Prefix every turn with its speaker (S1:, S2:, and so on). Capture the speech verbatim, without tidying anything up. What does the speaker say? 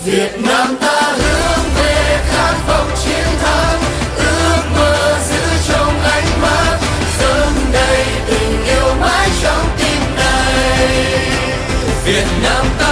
S1: Việt Nam ta hướng về khát vọng chiến thắng, ước mơ giữ trong ánh mắt, dâng đầy tình yêu mãi trong tim này. Việt Nam ta